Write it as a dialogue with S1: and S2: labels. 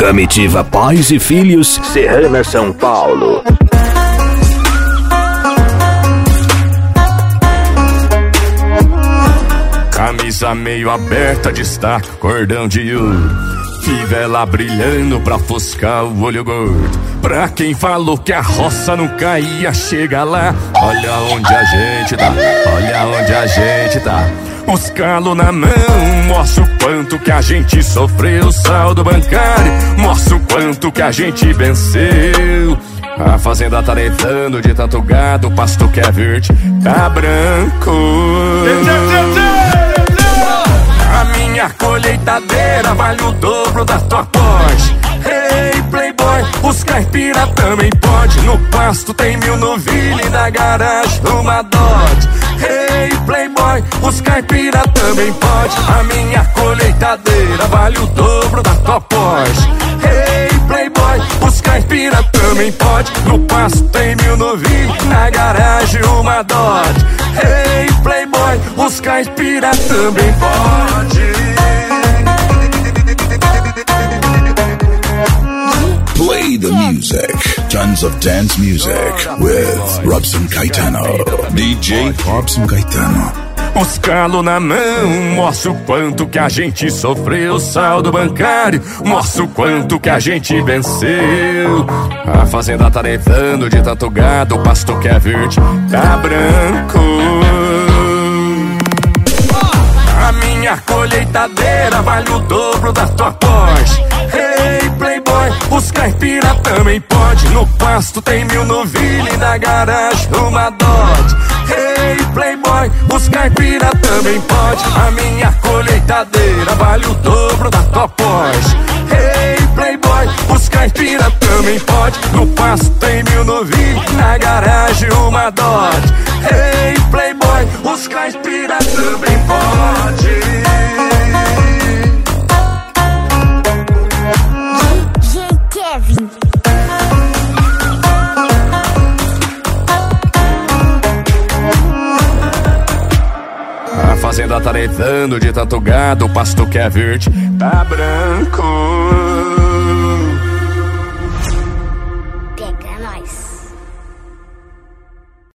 S1: Comitiva Pais e Filhos, Serrana, São Paulo.
S2: Camisa meio aberta, destaca cordão de ouro, fivela brilhando pra ofuscar o olho gordo. Pra quem falou que a roça não caía, chega lá. Olha onde a gente tá, olha onde a gente tá. Os calos na mão, mostra o quanto que a gente sofreu. Saldo bancário, mostra o quanto que a gente venceu. A fazenda tá levando de tanto gado, o pasto que é verde tá branco. A minha colheitadeira vale o dobro da tua Porsche. Hey playboy, os caipira também pode. No pasto tem 1000 novilha e na garagem uma Dodge. Hey playboy, os caipira também pode. A minha colheitadeira vale o dobro da tua Porsche. Hey playboy, os caipira também pode. No pasto tem 1000 novilha e na garagem uma Dodge. Hey playboy, os caipira também pode.
S3: Play the music. Tons of dance music with Robson Caetano. DJ Robson Caetano.
S2: Os calos na mão, mostra o quanto que a gente sofreu. Saldo bancário, mostra o quanto que a gente venceu. A fazenda tá levando de tanto gado, o pasto que é verde tá branco. A minha colheitadeira vale o dobro da tua Porsche. Hey playboy, os caipira também pode. No pasto tem 1000 novilha e na garagem uma Dodge. Hey playboy, os caipira também pode. A minha colheitadeira vale o dobro da tua Porsche. Hey playboy, os caipira também pode. No pasto tem 1000 novilha e na garagem uma Dodge. Hey playboy, os caipira também pode. A fazenda tá levando de tanto gado, o pasto que é verde tá branco.